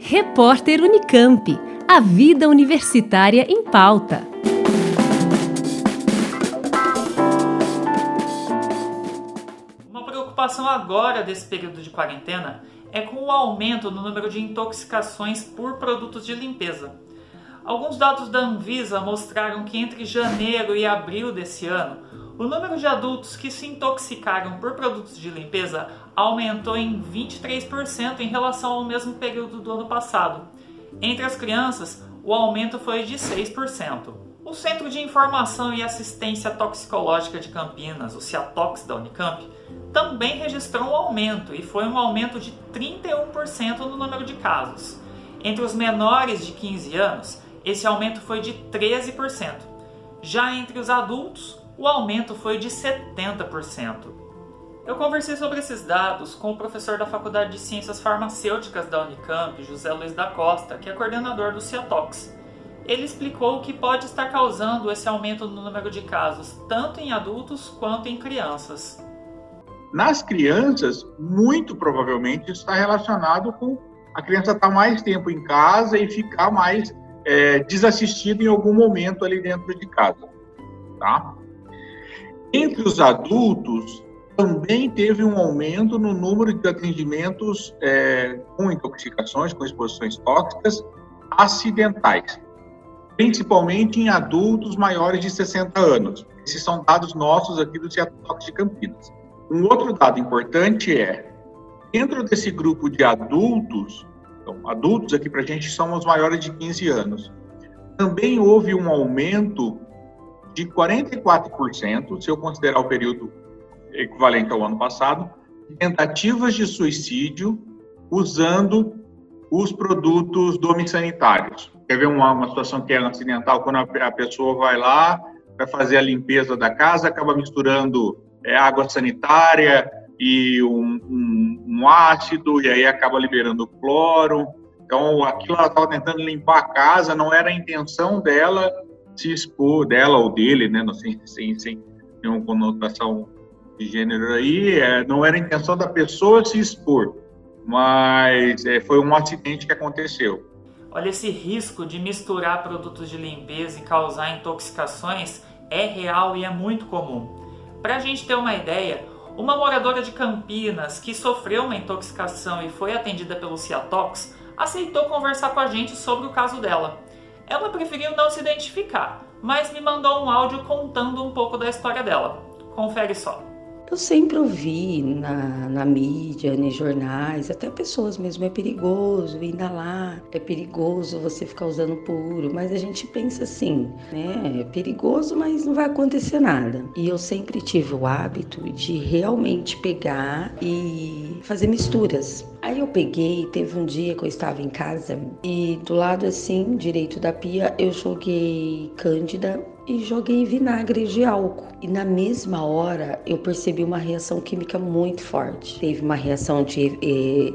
Repórter Unicamp. A vida universitária em pauta. Uma preocupação agora desse período de quarentena é com o aumento no número de intoxicações por produtos de limpeza. Alguns dados da Anvisa mostraram que entre janeiro e abril desse ano, o número de adultos que se intoxicaram por produtos de limpeza aumentou em 23% em relação ao mesmo período do ano passado. Entre as crianças, o aumento foi de 6%. O Centro de Informação e Assistência Toxicológica de Campinas, o CIATOX da Unicamp, também registrou um aumento, e foi um aumento de 31% no número de casos. Entre os menores de 15 anos, esse aumento foi de 13%. Já entre os adultos, o aumento foi de 70%. Eu conversei sobre esses dados com o professor da Faculdade de Ciências Farmacêuticas da Unicamp, José Luiz da Costa, que é coordenador do CIATOX. Ele explicou o que pode estar causando esse aumento no número de casos, tanto em adultos quanto em crianças. Nas crianças, muito provavelmente está relacionado com a criança estar mais tempo em casa e ficar mais desassistida em algum momento ali dentro de casa, tá? Entre os adultos, também teve um aumento no número de atendimentos com intoxicações, com exposições tóxicas acidentais, principalmente em adultos maiores de 60 anos. Esses são dados nossos aqui do CIATOX de Campinas. Um outro dado importante é, dentro desse grupo de adultos, então, adultos aqui para a gente são os maiores de 15 anos, também houve um aumento de 44%, se eu considerar o período equivalente ao ano passado, de tentativas de suicídio usando os produtos domissanitários. Quer ver uma situação que é acidental, quando a pessoa vai lá, vai fazer a limpeza da casa, acaba misturando água sanitária e um ácido, e aí acaba liberando cloro. Então, aquilo ela estava tentando limpar a casa, não era a intenção dela se expor, dela ou dele, né, sem nenhuma conotação de gênero aí, não era a intenção da pessoa se expor, mas foi um acidente que aconteceu. Olha, esse risco de misturar produtos de limpeza e causar intoxicações é real e é muito comum. Para a gente ter uma ideia, uma moradora de Campinas que sofreu uma intoxicação e foi atendida pelo CIATOX aceitou conversar com a gente sobre o caso dela. Ela preferiu não se identificar, mas me mandou um áudio contando um pouco da história dela. Confere só. Eu sempre ouvi na mídia, nos jornais, até pessoas mesmo, é perigoso inalar, é perigoso você ficar usando puro, mas a gente pensa assim, né? É perigoso, mas não vai acontecer nada. E eu sempre tive o hábito de realmente pegar e fazer misturas. Aí eu peguei, teve um dia que eu estava em casa e do lado assim, direito da pia, eu joguei cândida e joguei vinagre de álcool. E na mesma hora eu percebi uma reação química muito forte. Teve uma reação de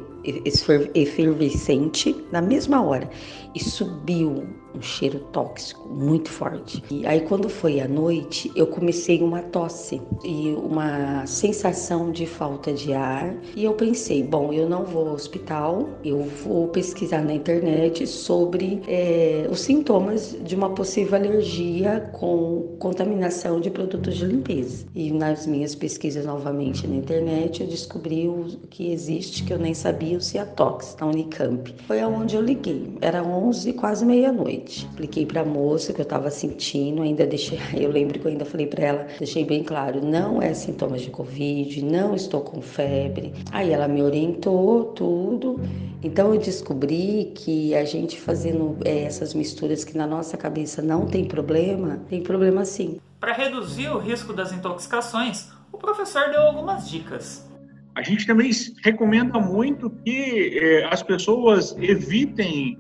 efervescente na mesma hora e subiu um cheiro tóxico muito forte. E aí quando foi à noite, eu comecei uma tosse e uma sensação de falta de ar. E eu pensei, bom, eu não vou ao hospital, eu vou pesquisar na internet sobre os sintomas de uma possível alergia com contaminação de produtos de limpeza. E nas minhas pesquisas novamente na internet, eu descobri o que existe, que eu nem sabia, o CIATOX, da Unicamp. Foi aonde eu liguei, era 11, quase meia-noite. Expliquei para a moça que eu estava sentindo, ainda deixei, eu lembro que eu ainda falei para ela, deixei bem claro, não é sintomas de Covid, não estou com febre. Aí ela me orientou tudo. Então eu descobri que a gente fazendo essas misturas que na nossa cabeça não tem problema sim. Para reduzir o risco das intoxicações, o professor deu algumas dicas. A gente também recomenda muito que as pessoas evitem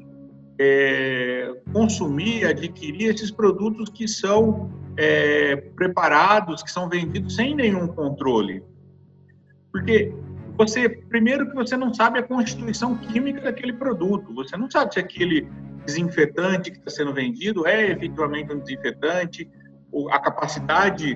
consumir, adquirir esses produtos que são preparados, que são vendidos sem nenhum controle. Porque primeiro que você não sabe a constituição química daquele produto, você não sabe se aquele desinfetante que está sendo vendido é efetivamente um desinfetante, a capacidade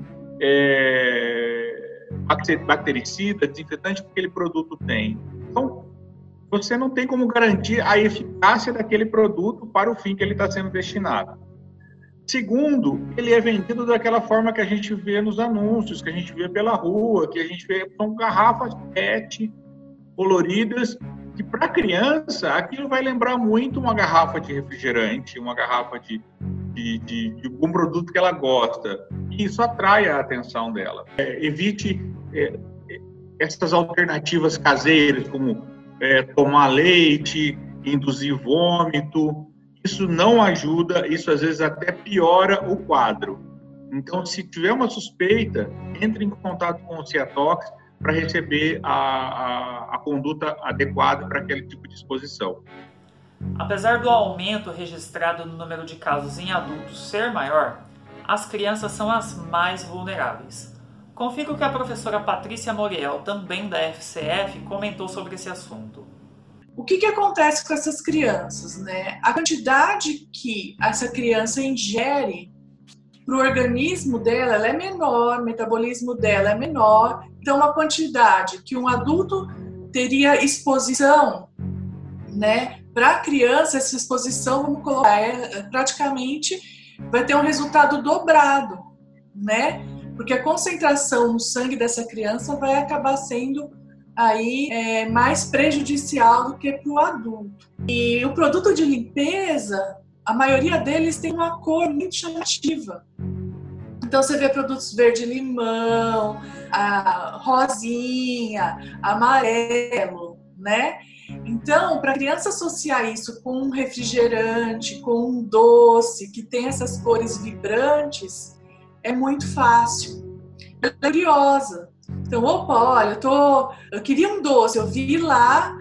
bactericida, desinfetante que aquele produto tem. Então, você não tem como garantir a eficácia daquele produto para o fim que ele está sendo destinado. Segundo, ele é vendido daquela forma que a gente vê nos anúncios, que a gente vê pela rua, que a gente vê, são garrafas PET coloridas, que para a criança aquilo vai lembrar muito uma garrafa de refrigerante, uma garrafa de um produto que ela gosta. E isso atrai a atenção dela. Evite essas alternativas caseiras, como tomar leite, induzir vômito. Isso não ajuda, isso às vezes até piora o quadro. Então, se tiver uma suspeita, entre em contato com o Ciatox para receber a conduta adequada para aquele tipo de exposição. Apesar do aumento registrado no número de casos em adultos ser maior, as crianças são as mais vulneráveis. Confira o que a professora Patrícia Moriel, também da FCF, comentou sobre esse assunto. O que acontece com essas crianças, né? A quantidade que essa criança ingere para o organismo dela, ela é menor, o metabolismo dela é menor. Então, uma quantidade que um adulto teria exposição, né? Para a criança, essa exposição, vamos colocar, praticamente vai ter um resultado dobrado, né? Porque a concentração no sangue dessa criança vai acabar sendo aí mais prejudicial do que para o adulto. E o produto de limpeza, a maioria deles tem uma cor muito chamativa. Então você vê produtos verde-limão, rosinha, amarelo, né? Então, para a criança associar isso com um refrigerante, com um doce que tem essas cores vibrantes, é muito fácil. Ela é curiosa. Então, olha, eu queria um doce, eu vi lá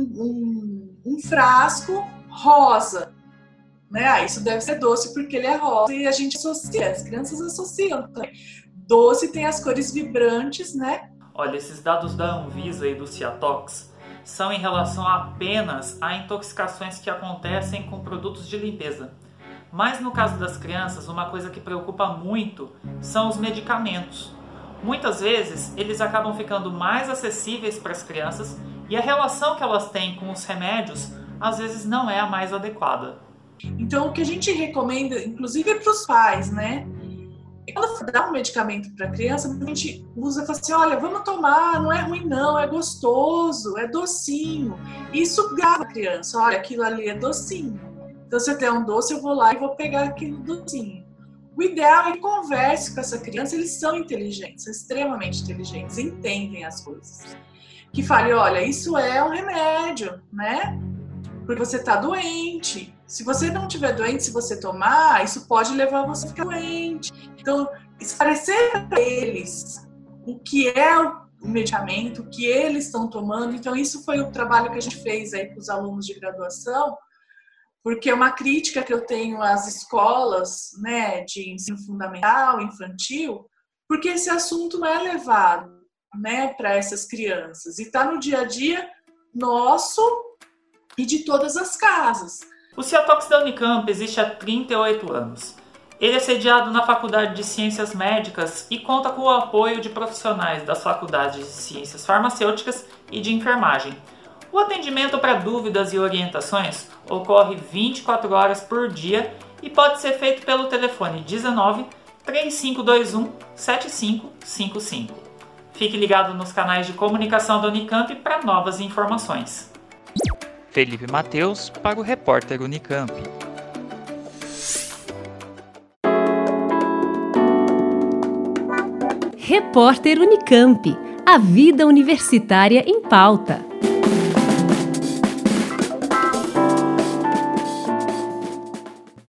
um frasco rosa, né? Isso deve ser doce porque ele é rosa e a gente associa, as crianças associam também. Doce tem as cores vibrantes, né? Olha, esses dados da Anvisa e do Ciatox são em relação apenas a intoxicações que acontecem com produtos de limpeza. Mas no caso das crianças, uma coisa que preocupa muito são os medicamentos. Muitas vezes, eles acabam ficando mais acessíveis para as crianças e a relação que elas têm com os remédios, às vezes, não é a mais adequada. Então, o que a gente recomenda, inclusive para os pais, né? Quando for dar um medicamento para a criança, a gente usa e fala assim, olha, vamos tomar, não é ruim não, é gostoso, é docinho. Isso grava a criança, olha, aquilo ali é docinho. Então, se eu der um doce, eu vou lá e vou pegar aquele docinho. O ideal é que converse com essa criança, eles são inteligentes, são extremamente inteligentes, entendem as coisas. Que fale, olha, isso é um remédio, né? Porque você está doente. Se você não estiver doente, se você tomar, isso pode levar você a ficar doente. Então, esclarecer para eles o que é o medicamento, o que eles estão tomando. Então, isso foi o trabalho que a gente fez aí com os alunos de graduação, porque é uma crítica que eu tenho às escolas, né, de ensino fundamental, infantil, porque esse assunto não é levado, né, para essas crianças. E está no dia a dia nosso e de todas as casas. O Ciatox da Unicamp existe há 38 anos. Ele é sediado na Faculdade de Ciências Médicas e conta com o apoio de profissionais das faculdades de Ciências Farmacêuticas e de Enfermagem. O atendimento para dúvidas e orientações ocorre 24 horas por dia e pode ser feito pelo telefone 19 3521 7555. Fique ligado nos canais de comunicação da Unicamp para novas informações. Felipe Mateus para o Repórter Unicamp. Repórter Unicamp. A vida universitária em pauta.